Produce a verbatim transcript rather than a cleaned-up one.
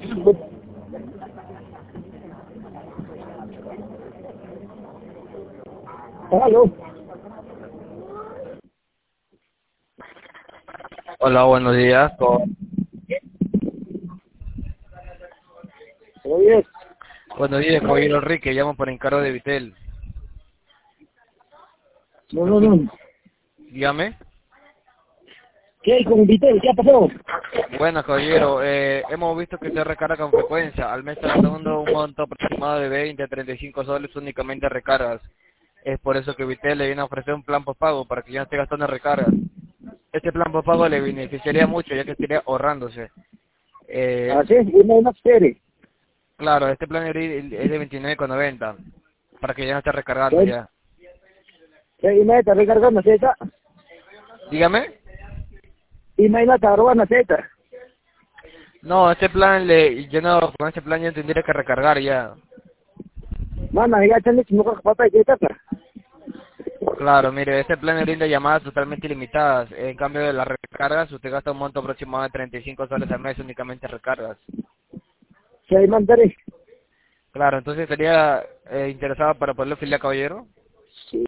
Aló. Hola, buenos días. Con- Oye, Buenos días, caballero Enrique. Llamo por encargo de Vitel. no, no, no. Dígame. ¿Qué hay con Vitel? ¿Qué ha pasado? Bueno, caballero, eh, hemos visto que se recarga con frecuencia. Al mes está gastando un monto aproximado de veinte a treinta y cinco soles únicamente en recargas. Es por eso que Vitel le viene a ofrecer un plan postpago para que ya no esté gastando en recargas. Este plan postpago le beneficiaría mucho ya que estaría ahorrándose. ¿Ah, Eh, sí? Y no hay más serie. claro, este plan es de veintinueve con noventa para que ya no esté recargando ¿Qué? ya. ¿Qué? Y me está recargando Z. Dígame. Y me está robando Z. No, este plan le, yo no, con este plan yo tendría que recargar ya. Mana, ya tenés que mojar papá y Z. Claro, mire, este plan le brinda llamadas totalmente ilimitadas. En cambio de las recargas, usted gasta un monto aproximado de treinta y cinco soles al mes únicamente en recargas. ¿Qué hay mandaré? Claro, entonces estaría eh, interesado para poderlo afiliar, caballero. Sí.